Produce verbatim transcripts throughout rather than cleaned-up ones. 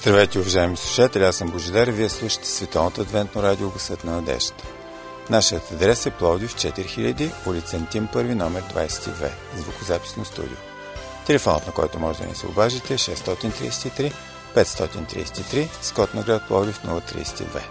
Здравейте, уважаеми слушатели, аз съм Божидар и вие слушате Световното адвентно радио Гласът на надеждата. Нашият адрес е Пловдив четири хиляди, улица Антим първи, номер двадесет и две, звукозаписно студио. Телефонът, на който може да ни се обажите, е шест три три пет три три, с код на град Пловдив нула три две.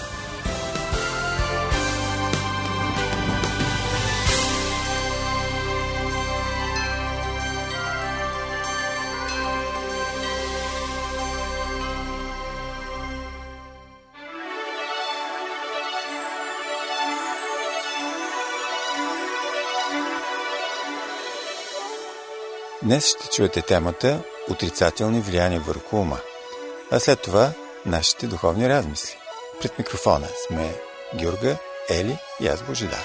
Днес ще чуете темата отрицателни влияния върху ума, а след това нашите духовни размисли. Пред микрофона сме Георга, Ели и аз Божидар.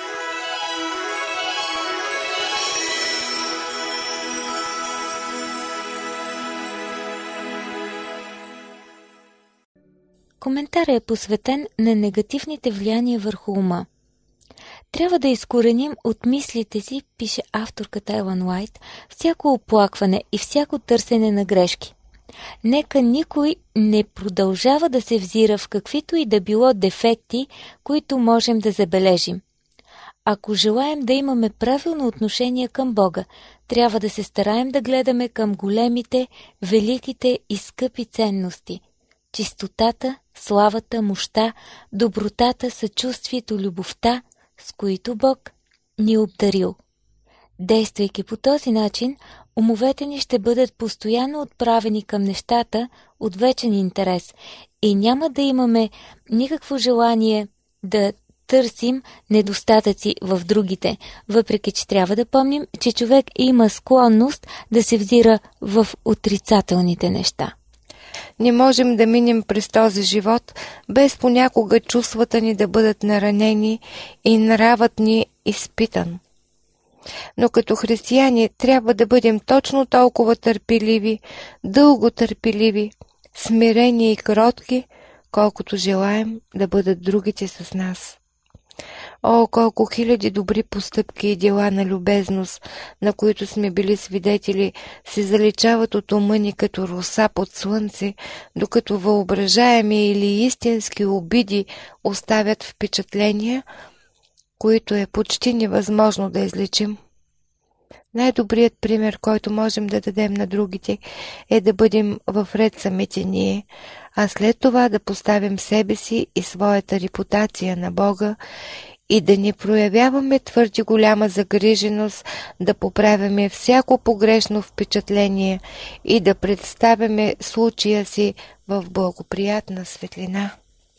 Коментарът е посветен на негативните влияния върху ума. Трябва да изкореним от мислите си, пише авторката Елън Уайт, всяко оплакване и всяко търсене на грешки. Нека никой не продължава да се взира в каквито и да било дефекти, които можем да забележим. Ако желаем да имаме правилно отношение към Бога, трябва да се стараем да гледаме към големите, великите и скъпи ценности – чистотата, славата, мощта, добротата, съчувствието, любовта, с които Бог ни обдарил. Действайки по този начин, умовете ни ще бъдат постоянно отправени към нещата от вечен интерес и няма да имаме никакво желание да търсим недостатъци в другите, въпреки че трябва да помним, че човек има склонност да се взира в отрицателните неща. Не можем да минем през този живот, без понякога чувствата ни да бъдат наранени и нравът ни изпитан. Но като християни трябва да бъдем точно толкова търпеливи, дълго търпеливи, смирени и кротки, колкото желаем да бъдат другите с нас. О, колко хиляди добри постъпки и дела на любезност, на които сме били свидетели, се заличават от ума ни като роса под слънце, докато въображаеми или истински обиди оставят впечатления, които е почти невъзможно да излечим. Най-добрият пример, който можем да дадем на другите, е да бъдем в ред самите ние, а след това да поставим себе си и своята репутация на Бога и да не проявяваме твърде голяма загриженост, да поправяме всяко погрешно впечатление и да представяме случая си в благоприятна светлина.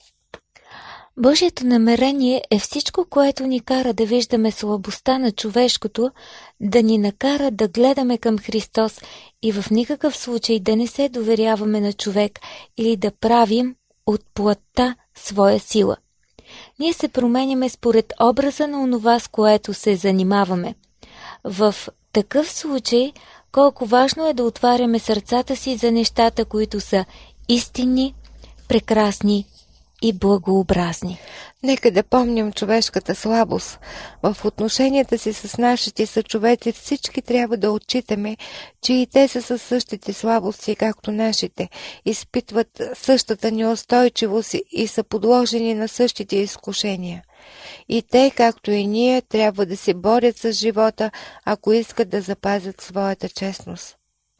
Божието намерение е всичко, което ни кара да виждаме слабостта на човешкото, да ни накара да гледаме към Христос и в никакъв случай да не се доверяваме на човек или да правим от плътта своя сила. Ние се променяме според образа на онова, с което се занимаваме. В такъв случай, колко важно е да отваряме сърцата си за нещата, които са истинни, прекрасни и благообразни. Нека да помним човешката слабост. В отношенията си с нашите съчовеци всички трябва да отчитаме, че и те са със същите слабости, както нашите, изпитват същата неустойчивост и са подложени на същите изкушения. И те, както и ние, трябва да се борят с живота, ако искат да запазят своята честност.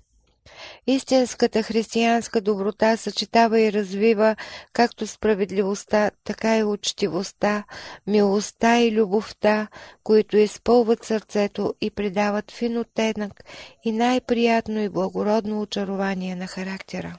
Истинската християнска доброта съчетава и развива както справедливостта, така и учтивостта, милостта и любовта, които изпълват сърцето и придават фин оттенък и най-приятно и благородно очарование на характера.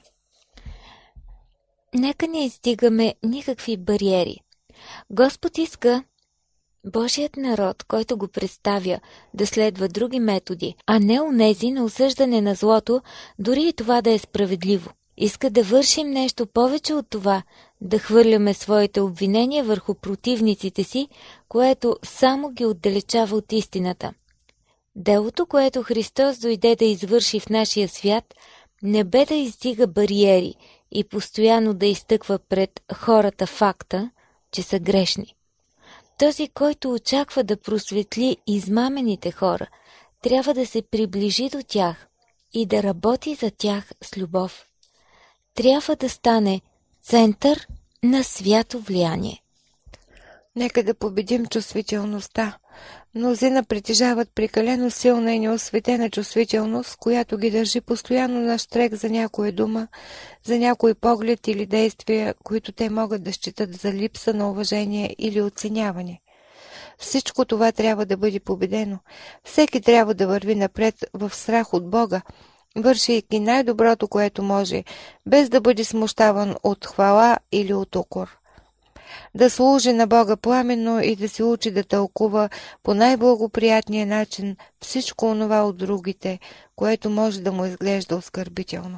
Нека не издигаме никакви бариери. Господ иска Божият народ, който го представя, да следва други методи, а не онези на осъждане на злото, дори и това да е справедливо. Иска да вършим нещо повече от това, да хвърляме своите обвинения върху противниците си, което само ги отдалечава от истината. Делото, което Христос дойде да извърши в нашия свят, не бе да издига бариери и постоянно да изтъква пред хората факта, че са грешни. Този, който очаква да просветли измамените хора, трябва да се приближи до тях и да работи за тях с любов. трябва да стане център на свято влияние. Нека да победим чувствителността. Мнозина притежават прекалено силна и неосветена чувствителност, която ги държи постоянно на щрек за някоя дума, за някой поглед или действия, които те могат да считат за липса на уважение или оценяване. Всичко това трябва да бъде победено. Всеки трябва да върви напред в страх от Бога, вършейки най-доброто, което може, без да бъде смущаван от хвала или от укор. Да служи на Бога пламенно и да се учи да тълкува по най-благоприятния начин всичко онова от другите, което може да му изглежда оскърбително.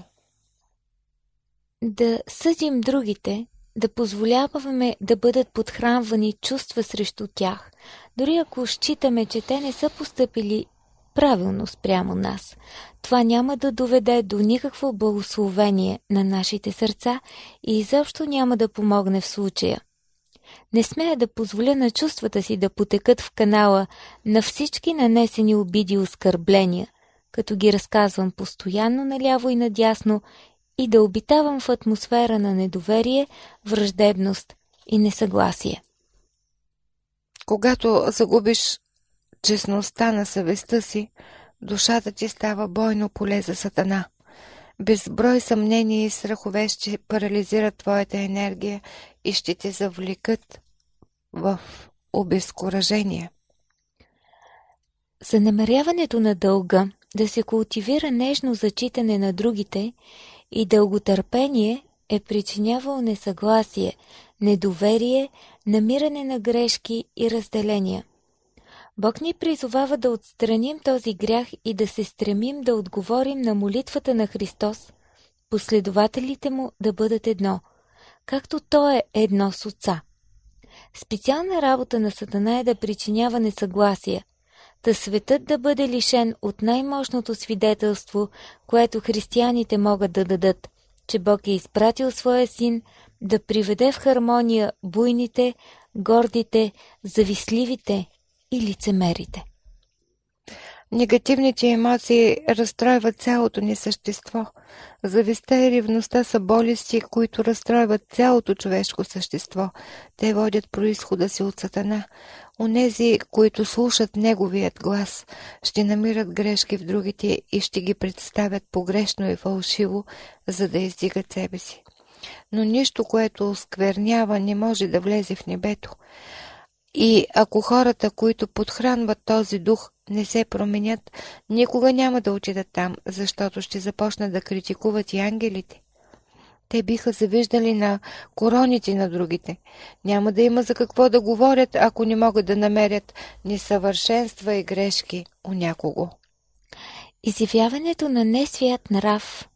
Да съдим другите, да позволяваме да бъдат подхранвани чувства срещу тях, дори ако считаме, че те не са постъпили правилно спрямо нас. Това няма да доведе до никакво благословение на нашите сърца и изобщо няма да помогне в случая. Не смея да позволя на чувствата си да потекат в канала на всички нанесени обиди и оскърбления, като ги разказвам постоянно наляво и надясно и да обитавам в атмосфера на недоверие, враждебност и несъгласие. Когато загубиш честността на съвестта си, душата ти става бойно поле за Сатана. Безброй съмнения и страхове ще парализират твоята енергия и ще те завлекат в обезкуражение. За намеряването на дълга да се култивира нежно зачитане на другите и дълготърпение е причинявал несъгласие, недоверие, намиране на грешки и разделения. Бог ни призовава да отстраним този грях и да се стремим да отговорим на молитвата на Христос, последователите му да бъдат едно, както Той е едно с Отца. Специална работа на Сатана е да причинява несъгласие, та светът да бъде лишен от най-мощното свидетелство, което християните могат да дадат, че Бог е изпратил Своя Син да приведе в хармония буйните, гордите, завистливите и лицемерите. Негативните емоции разстройват цялото ни същество. Завистта и ревността са болести, които разстройват цялото човешко същество. Те водят произхода си от Сатана. Онези, които слушат неговият глас, ще намират грешки в другите и ще ги представят погрешно и фалшиво, за да издигат себе си. Но нищо, което осквернява, не може да влезе в небето. И ако хората, които подхранват този дух, не се променят, никога няма да отидат там, защото ще започнат да критикуват и ангелите. Те биха завиждали на короните на другите. Няма да има за какво да говорят, ако не могат да намерят несъвършенства и грешки у някого. Изявяването на несвят нрав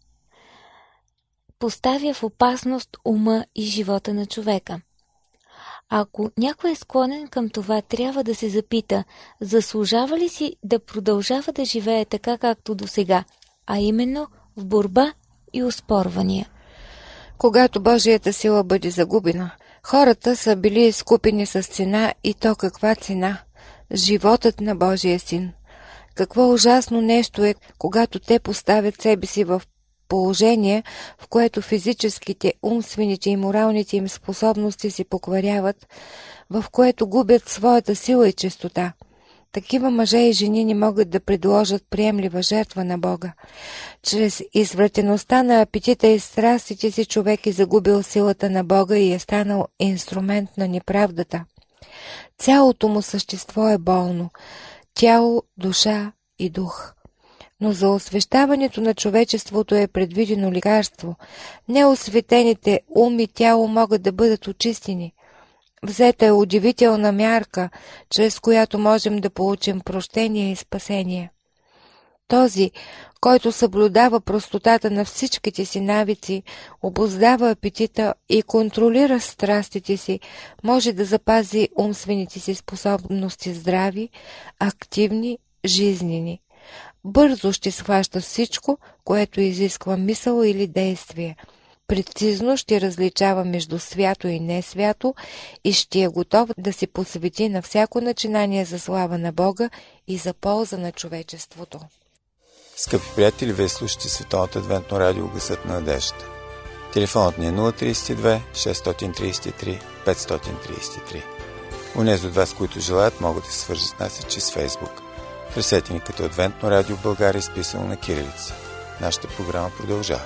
поставя в опасност ума и живота на човека. Ако някой е склонен към това, трябва да се запита, заслужава ли си да продължава да живее така, както досега, а именно в борба и оспорвания. Когато Божията сила бъде загубена, хората са били изкупени с цена, и то каква цена? Животът на Божия Син. Какво ужасно нещо е, когато те поставят себе си в положение, в което физическите, умствените и моралните им способности се покваряват, в което губят своята сила и чистота. Такива мъже и жени не могат да предложат приемлива жертва на Бога. Чрез извратеността на апетита и страстите си човек е загубил силата на Бога и е станал инструмент на неправдата. Цялото му същество е болно – тяло, душа и дух. Но за освещаването на човечеството е предвидено лекарство. Неосветените ум и тяло могат да бъдат очистени. Взета е удивителна мярка, чрез която можем да получим прощение и спасение. Този, който съблюдава простотата на всичките си навици, обуздава апетита и контролира страстите си, може да запази умствените си способности здрави, активни, жизнени. Бързо ще схваща всичко, което изисква мисъл или действие. Прецизно ще различава между свято и несвято и ще е готов да се посвети на всяко начинание за слава на Бога и за полза на човечеството. Скъпи приятели, вие слушате Световното адвентно радио Гласът на надеждата. Телефонът ни е нула три две шест три три пет три три. Унези от вас, които желаят, могат да се свържат с нас и чрез Фейсбук. Търсете ни като Адвентно радио в България, изписано на кирилица. Нашата програма продължава.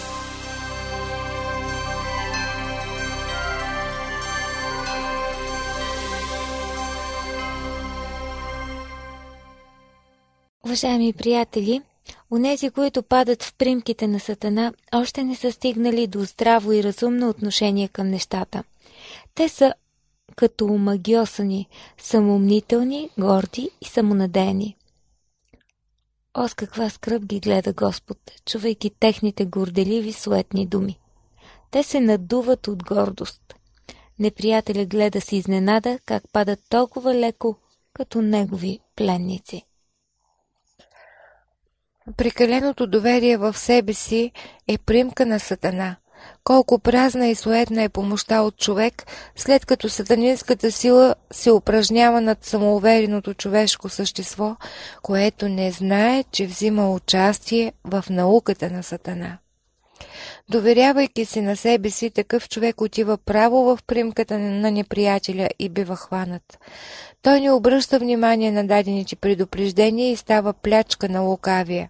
Уважаеми приятели, онези, които падат в примките на Сатана, още не са стигнали до здраво и разумно отношение към нещата. Те са като омагьосани, самоумнителни, горди и самонадеяни. О, с каква скръб ги гледа Господ, чувайки техните горделиви суетни думи. Те се надуват от гордост. Неприятеля гледа с изненада, как падат толкова леко, като негови пленници. Прекаленото доверие в себе си е примка на Сатана. Колко празна и суетна е помощта от човек, след като сатанинската сила се упражнява над самоувереното човешко същество, което не знае, че взима участие в науката на Сатана. Доверявайки се на себе си, такъв човек отива право в примката на неприятеля и бива хванат. Той не обръща внимание на дадените предупреждения и става плячка на лукавия.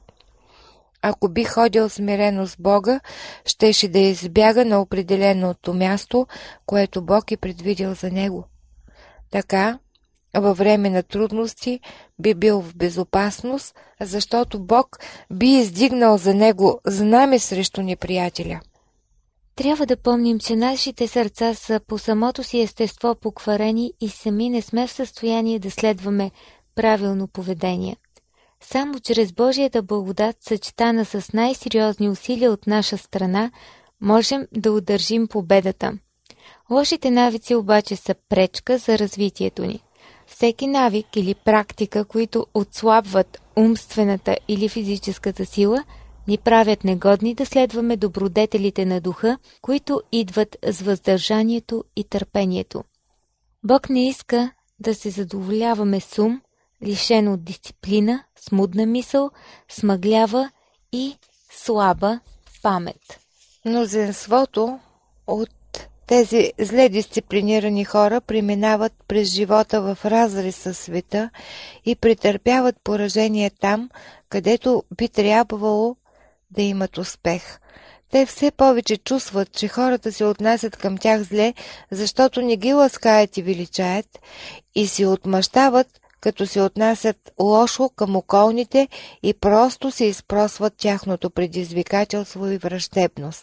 Ако би ходил смирено с Бога, щеше да избяга на определеното място, което Бог е предвидил за него. Така, във време на трудности би бил в безопасност, защото Бог би издигнал за него знаме срещу неприятеля. Трябва да помним, че нашите сърца са по самото си естество покварени и сами не сме в състояние да следваме правилно поведение. Само чрез Божията благодат, съчетана с най-сериозни усилия от наша страна, можем да удържим победата. Лошите навици обаче са пречка за развитието ни. Всеки навик или практика, които отслабват умствената или физическата сила, ни правят негодни да следваме добродетелите на духа, които идват с въздържанието и търпението. Бог не иска да се задоволяваме с ум, лишен от дисциплина, смудна мисъл, смъглява и слаба памет. Мнозинството от тези зле дисциплинирани хора преминават през живота в разрез със света и претърпяват поражение там, където би трябвало да имат успех. Те все повече чувстват, че хората се отнасят към тях зле, защото не ги ласкаят и величаят, и се отмъщават, като се отнасят лошо към околните и просто се изпросват тяхното предизвикателство и враждебност.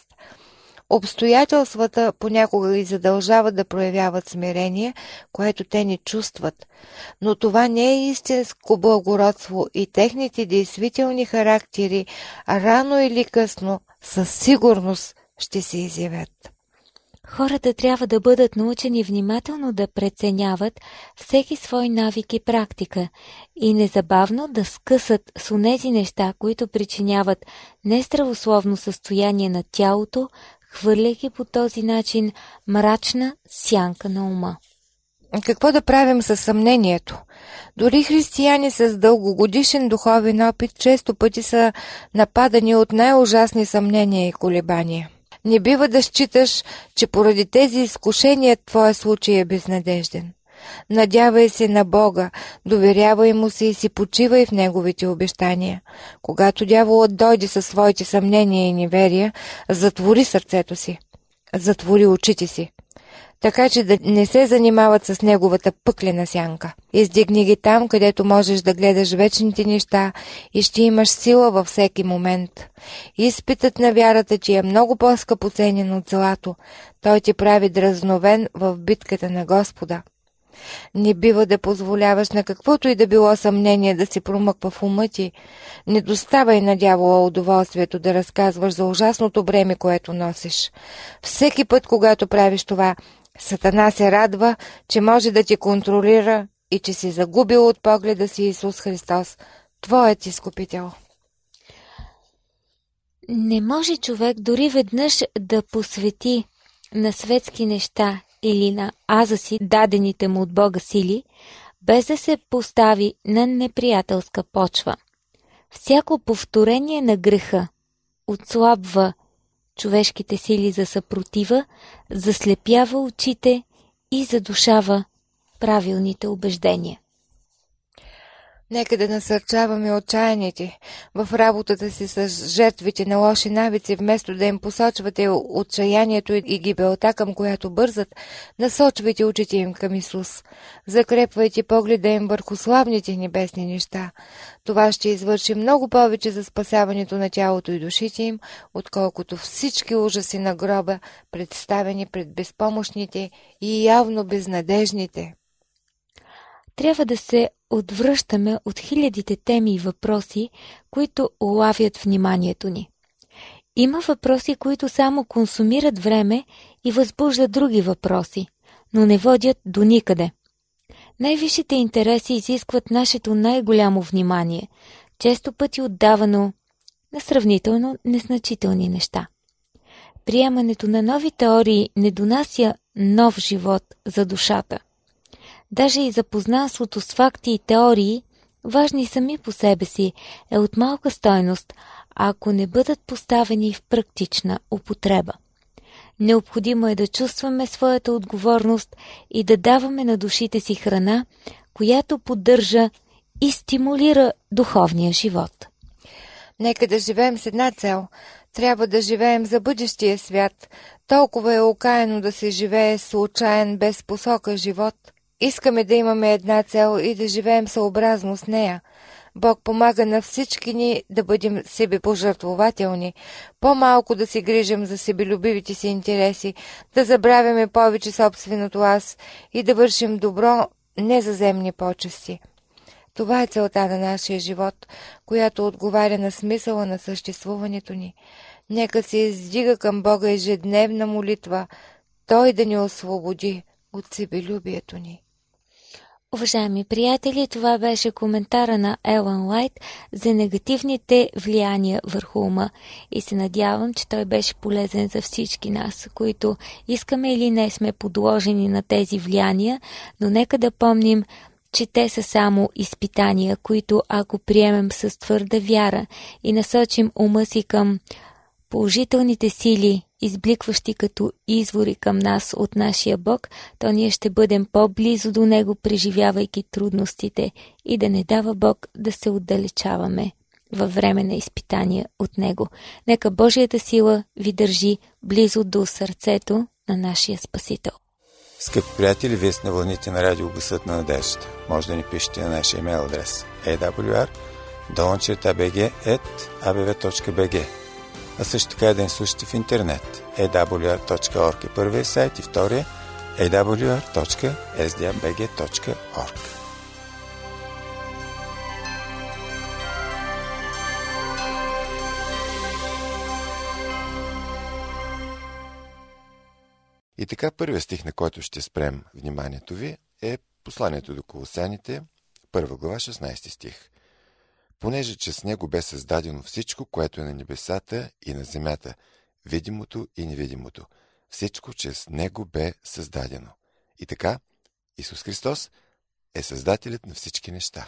Обстоятелствата понякога ги задължават да проявяват смирение, което те не чувстват, но това не е истинско благородство и техните действителни характери рано или късно със сигурност ще се изявят. Хората трябва да бъдат научени внимателно да преценяват всеки свой навик и практика и незабавно да скъсат с онези неща, които причиняват нездравословно състояние на тялото, хвърляйки по този начин мрачна сянка на ума. Какво да правим със съмнението? Дори християни с дългогодишен духовен опит често пъти са нападани от най-ужасни съмнения и колебания. Не бива да считаш, че поради тези изкушения твоя случай е безнадежден. Надявай се на Бога, доверявай му се и си почивай в неговите обещания. Когато дяволът дойде със своите съмнения и неверия, затвори сърцето си, затвори очите си, така че да не се занимават с неговата пъклена сянка. Издигни ги там, където можеш да гледаш вечните неща и ще имаш сила във всеки момент. Изпитът на вярата ти е много по-скъпоценен от злато. Той ти прави дразновен в битката на Господа. Не бива да позволяваш на каквото и да било съмнение да се промъква в ума ти. Не доставай на дявола удоволствието да разказваш за ужасното бреме, което носиш. Всеки път, когато правиш това, Сатана се радва, че може да ти контролира и че си загубил от погледа си Исус Христос, твоят изкупител. Не може човек дори веднъж да посвети на светски неща или на аза си дадените му от Бога сили, без да се постави на неприятелска почва. Всяко повторение на греха отслабва човешките сили за съпротива, заслепява очите и задушава правилните убеждения. Нека да насърчаваме отчаяните в работата си с жертвите на лоши навици, вместо да им посочвате отчаянието и гибелта, към която бързат, насочвайте очите им към Исус. Закрепвайте погледа им върху славните небесни неща. Това ще извърши много повече за спасяването на тялото и душите им, отколкото всички ужаси на гроба, представени пред безпомощните и явно безнадежните. Трябва да се отвръщаме от хилядите теми и въпроси, които улавят вниманието ни. Има въпроси, които само консумират време и възбуждат други въпроси, но не водят до никъде. Най-висшите интереси изискват нашето най-голямо внимание, често пъти отдавано на сравнително незначителни неща. Приемането на нови теории не донася нов живот за душата. Даже и запознанството с факти и теории, важни сами по себе си, е от малка стойност, ако не бъдат поставени в практична употреба. Необходимо е да чувстваме своята отговорност и да даваме на душите си храна, която поддържа и стимулира духовния живот. Нека да живеем с една цел. Трябва да живеем за бъдещия свят. Толкова е окаяно да се живее случайен, без посока живот. Искаме да имаме една цел и да живеем съобразно с нея. Бог помага на всички ни да бъдем себепожертвователни, по-малко да се грижим за себелюбивите си интереси, да забравяме повече собственото аз и да вършим добро не за земни почести. Това е целта на нашия живот, която отговаря на смисъла на съществуването ни. Нека се издига към Бога ежедневна молитва, Той да ни освободи от себелюбието ни. Уважаеми приятели, това беше коментара на Елън Уайт за негативните влияния върху ума и се надявам, че той беше полезен за всички нас, които искаме или не сме подложени на тези влияния, но нека да помним, че те са само изпитания, които ако приемем с твърда вяра и насочим ума си към положителните сили, избликващи като извори към нас от нашия Бог, то ние ще бъдем по-близо до Него, преживявайки трудностите, и да не дава Бог да се отдалечаваме във време на изпитания от Него. Нека Божията сила ви държи близо до сърцето на нашия Спасител. Скъпи приятели, вие сте на вълните на радио Гласът на надеждата. Може да ни пишете на нашия имейл адрес ей дабъл ю ар долна черта би джи ет а бе ве точка би джи. А също така да ни слушате в интернет. ей дабъл ю ар точка орг е първият сайт и втория ей дабъл ю ар точка ес ди ей би джи точка орг. И така, първият стих, на който ще спрем вниманието ви, е посланието до Колосяните, първа глава, шестнайсети стих. Понеже че с него бе създадено всичко, което е на небесата и на земята, видимото и невидимото. Всичко, че с него бе създадено. И така, Исус Христос е създателят на всички неща.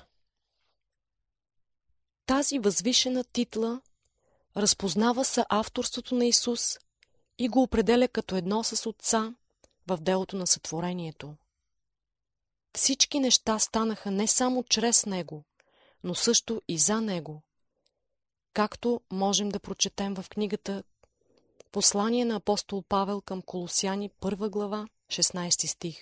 Тази възвишена титла разпознава съавторството на Исус и го определя като едно с Отца в делото на сътворението. Всички неща станаха не само чрез Него, но също и за Него, както можем да прочетем в книгата Послание на апостол Павел към Колосяни, първа глава, шестнайсети стих.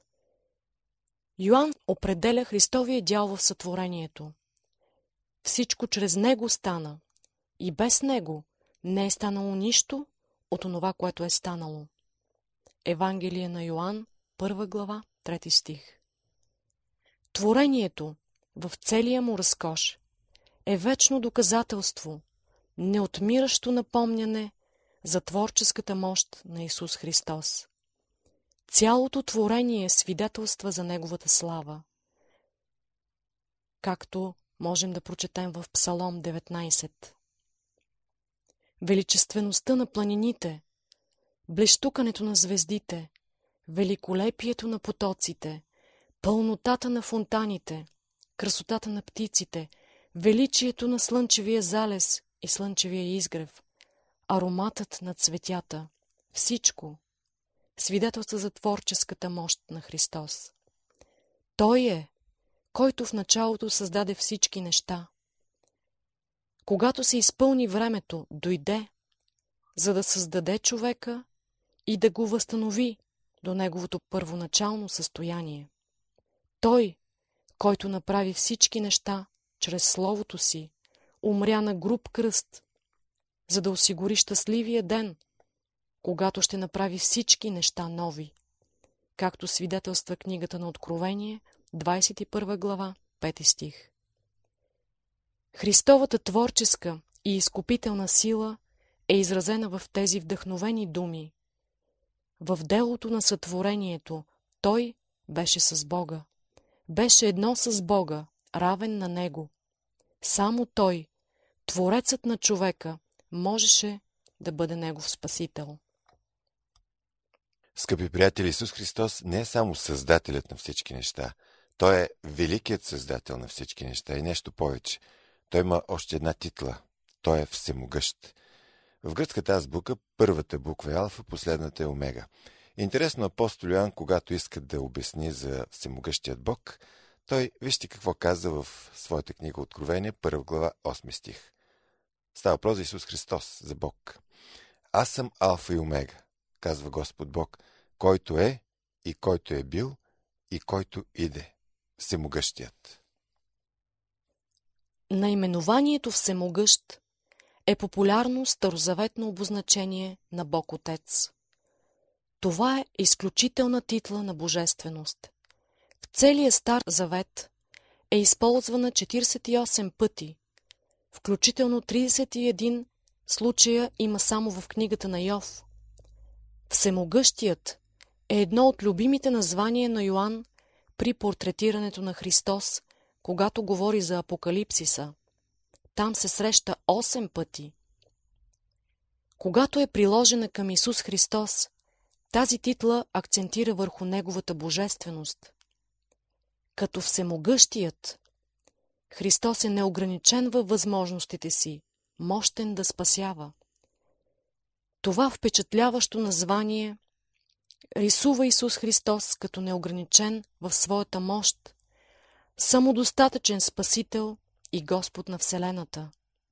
Йоан определя Христовия дял в сътворението. Всичко чрез Него стана и без Него не е станало нищо от онова, което е станало. Евангелие на Йоан, първа глава, трети стих. Творението в целия му разкош е вечно доказателство, неотмиращо напомняне за творческата мощ на Исус Христос. Цялото творение свидетелства за Неговата слава, както можем да прочетем в Псалом деветнайсет. Величествеността на планините, блещукането на звездите, великолепието на потоците, пълнотата на фонтаните, красотата на птиците, величието на слънчевия залез и слънчевия изгрев, ароматът на цветята, всичко свидетелства за творческата мощ на Христос. Той е, който в началото създаде всички неща. Когато се изпълни времето, дойде, за да създаде човека и да го възстанови до неговото първоначално състояние. Той, който направи всички неща чрез Словото си, умря на груб кръст, за да осигури щастливия ден, когато ще направи всички неща нови, както свидетелства книгата на Откровение, двадесет и първа глава, пети стих. Христовата творческа и изкупителна сила е изразена в тези вдъхновени думи. В делото на сътворението Той беше с Бога. Беше едно с Бога, равен на Него. Само Той, Творецът на човека, можеше да бъде Негов Спасител. Скъпи приятели, Исус Христос не е само Създателят на всички неща. Той е великият Създател на всички неща и нещо повече. Той има още една титла. Той е всемогъщ. В гръцката азбука първата буква е алфа, последната е омега. Интересно, апостол Йоан, когато иска да обясни за всемогъщият Бог, той вижте какво каза в своята книга Откровение, първа глава, осми стих. Става въпрос за Исус Христос, за Бог. Аз съм алфа и омега, казва Господ Бог, който е и който е бил и който иде. Всемогъщият. Наименованието Всемогъщ е популярно старозаветно обозначение на Бог Отец. Това е изключителна титла на божественост. В целия Стар Завет е използвана четиридесет и осем пъти, включително тридесет и един случая има само в книгата на Йов. Всемогъщият е едно от любимите названия на Йоан при портретирането на Христос, когато говори за Апокалипсиса. Там се среща осем пъти. Когато е приложена към Исус Христос, тази титла акцентира върху Неговата божественост. Като всемогъщият, Христос е неограничен във възможностите си, мощен да спасява. Това впечатляващо название рисува Исус Христос като неограничен в своята мощ, самодостатъчен Спасител и Господ на Вселената.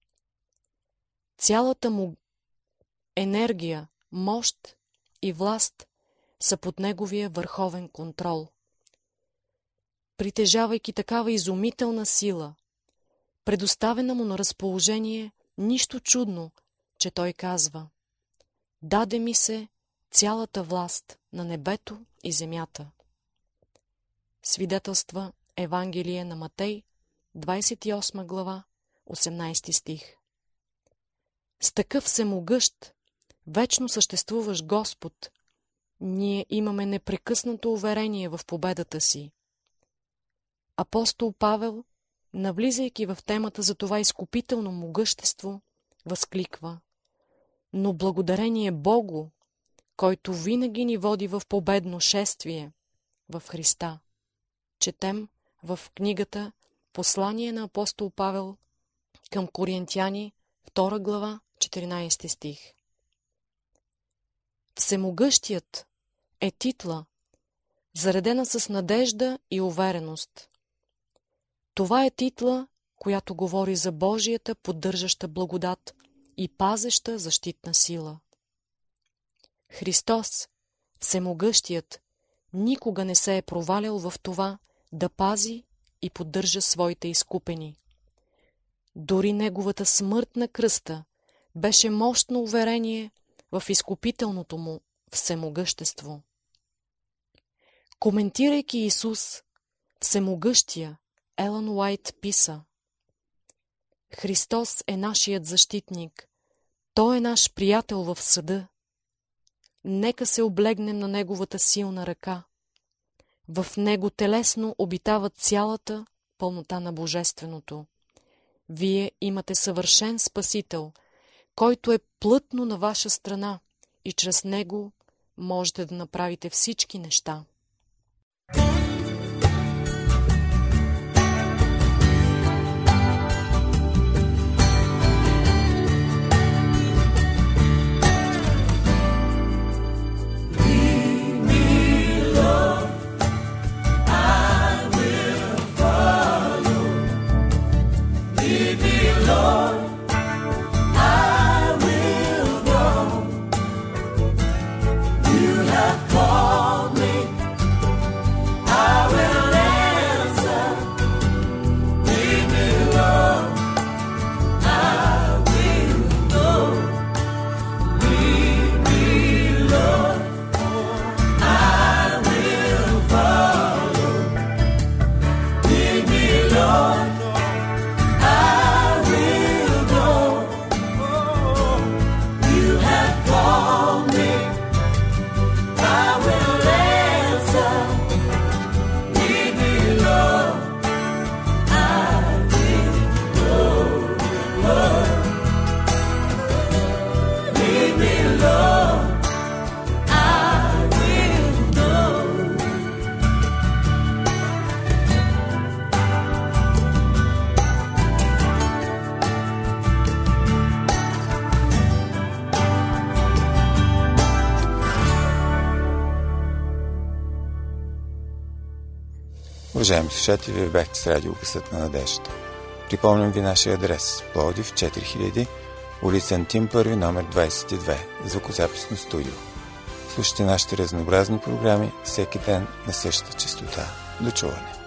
Цялата му енергия, мощ и власт са под Неговия върховен контрол. Притежавайки такава изумителна сила, предоставена му на разположение, нищо чудно, че той казва: даде ми се цялата власт на небето и земята. Свидетелства Евангелие на Матей, двадесет и осма глава, осемнадесети стих. С такъв всемогъщ, вечно съществуващ Господ, ние имаме непрекъснато уверение в победата си. Апостол Павел, навлизайки в темата за това изкупително могъщество, възкликва: но благодарение Богу, който винаги ни води в победно шествие в Христа. Четем в книгата Послание на апостол Павел към Коринтяни, втора глава, четиринадесети стих. Всемогъщият е титла, заредена с надежда и увереност. Това е титла, която говори за Божията поддържаща благодат и пазеща защитна сила. Христос, Всемогъщият, никога не се е провалял в това да пази и поддържа своите изкупени. Дори Неговата смърт на кръста беше мощно уверение в изкупителното му всемогъщество. Коментирайки Исус, Всемогъщия, Елън Уайт писа: Христос е нашият защитник, Той е наш приятел в съда. Нека се облегнем на Неговата силна ръка. В Него телесно обитава цялата пълнота на Божественото. Вие имате съвършен Спасител, който е плътно на ваша страна и чрез Него можете да направите всички неща. Уважаеми слушатели, вие бяхте с радио Гласът на надеждата. Припомням ви нашия адрес: Пловдив четири хиляди, улица Антим първи, номер двадесет и две, звукозаписно студио. Слушайте нашите разнообразни програми всеки ден на същата честота. До чуване!